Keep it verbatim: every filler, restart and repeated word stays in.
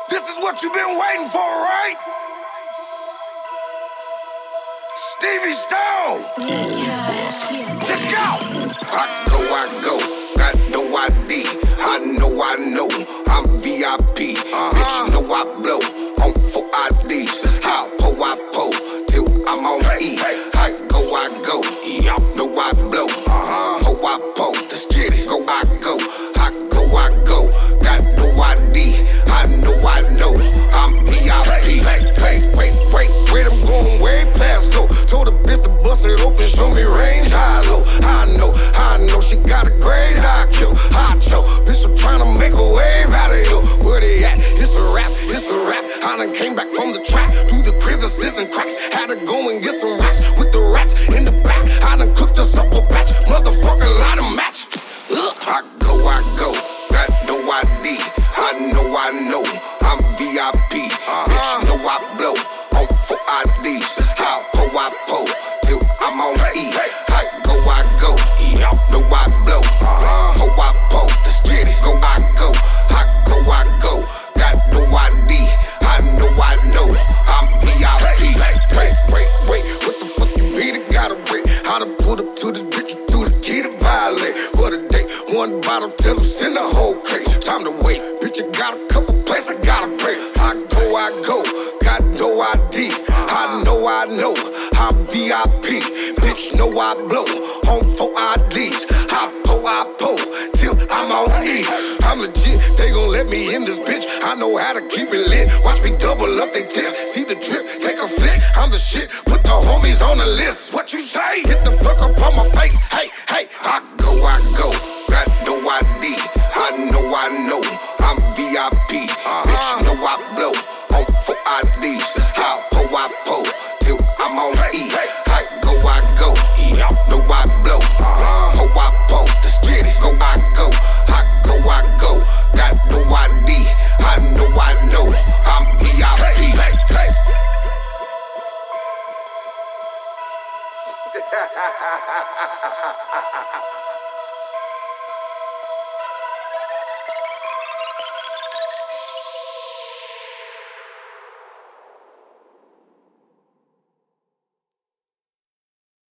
This is what you've been waiting for, right? Stevie Stone. Let's go. I go, I go, got no I D. I know, I know, I'm V I P. Uh-huh. Bitch, know I blow on four I Ds. Let's go. I po, I po, till I'm on hey, E. Hey. I go, I go, y'all know I blow. Uh-huh. Po, I po, let's get it. Go, I go, I go, I go, got no I D. I know, I know, I'm V I P. Hey, hey, wait, wait, wait, I'm going way past go. Told the bitch to bust it open, show me range high low. I know, I know, she got a great I Q. Hot show, bitch, I'm trying to make a wave out of you. Where they at? It's a rap, it's a rap. I done came back from the trap through the crevices and cracks. Had to go and get some rats with the rats in the back. I done cooked us up a batch, motherfucker, lot of match. Ugh. I go, I go, got no I D. I know, I know, I'm V I P. Uh-huh. Bitch, know I blow on four I Ds. Let's go, po, I po, till I'm on E. I go, I go, y'all know I blow. Uh-huh. Po, I po, let's get it. Go, I go, I go, I go, got no I D. I know, I know, I'm V I P. Wait, wait, wait, what the fuck you mean? I gotta wait. I done pulled up to this bitch through the key to violate. What a day, one bottle till I'm send a whole crate. Time to wait, bitch, you got a couple places I gotta break. I go, I go, got no I D. I know, I know, I'm V I P. Bitch, know I blow on four I Ds. I po, I po, till I'm on E. I'm legit, they gon' let me in this bitch. I know how to keep it lit. Watch me double up they tip. See the drip, take a flick. I'm the shit, put the homies on the list. What you say? Hit the fuck up on my face. Hey, hey, I go, I go, got no I D. I know, I know, I'm V I P. Uh-huh. Bitch, know I blow on four I Ds. Let's go, po, I po, till I'm on E. I go, I go, y'all know I blow. Uh-huh. Po, I po, let's get it. Go, I go, I go, I go, got no I D. I know, I know, I'm V I P. Hey, hey, hey.